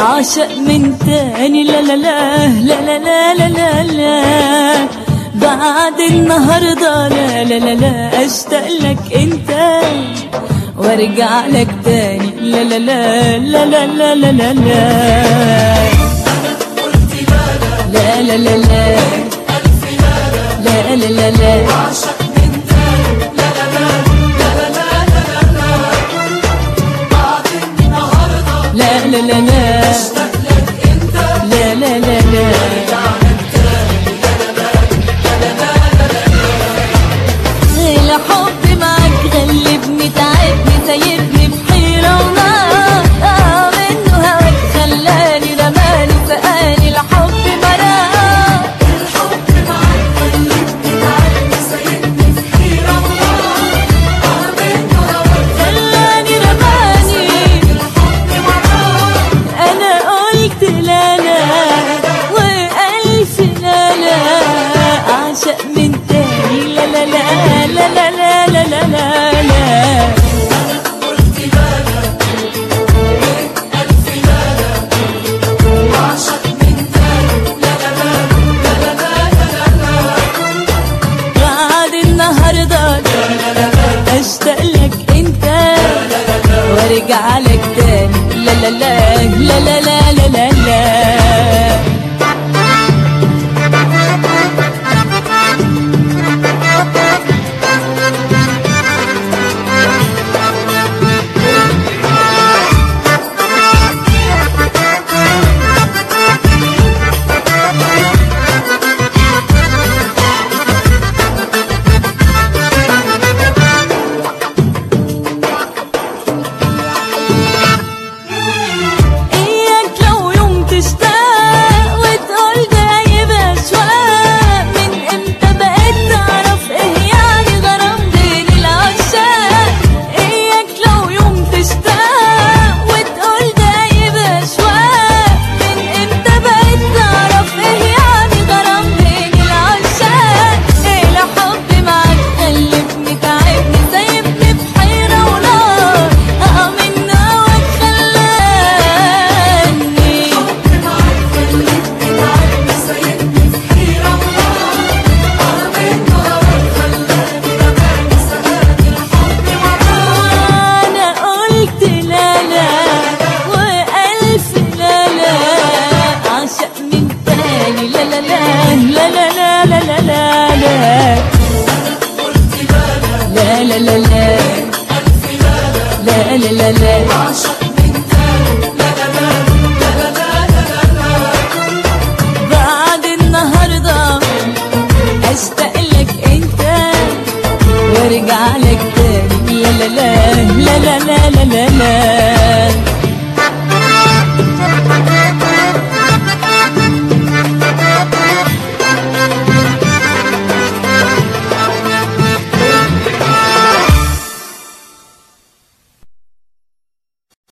عاشق من تاني، لا لا لا لا لا لا لا لا بعد النهارده لا لا لا لا اشتاق لك انت وارجع لك تاني، لا لا لا لا لا لا لا لا لا انا قلت لا لا لا لا لا الف لا لا لا لا لا عاشق من تاني، لا لا لا لا لا لا لا بعد النهارده لا لا لا لا اشتاق لك انت لا لا لا لا وارجع لك تاني، الحب معاك غلبني تعبني سايبني في حيرة ونار منه هواك خلاني رماني سقاني الحب مرار الحب معاك خلتني تعبني سايبني في حيرة ونار منه هواك خلاني رماني الحب مرار أنا قلت لا لا وألف لا لا أعشق من تاني، لا لا لا لا لا لا لا لا لا لا قلت لا الف لا عاشق من تاني، لا لا لا لا لا بعد النهارده اشتاق لك انت وارجع لك تاني، لا لا لا لا لا لا